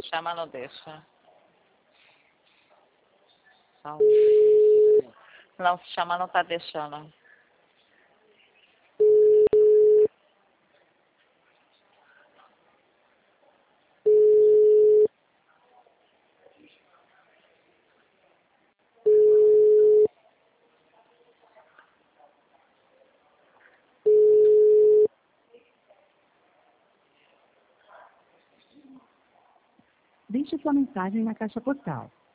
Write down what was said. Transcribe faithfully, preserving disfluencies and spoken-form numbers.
chama, não deixa. Só... Não, se chama, não está deixando. Deixe sua mensagem na caixa postal.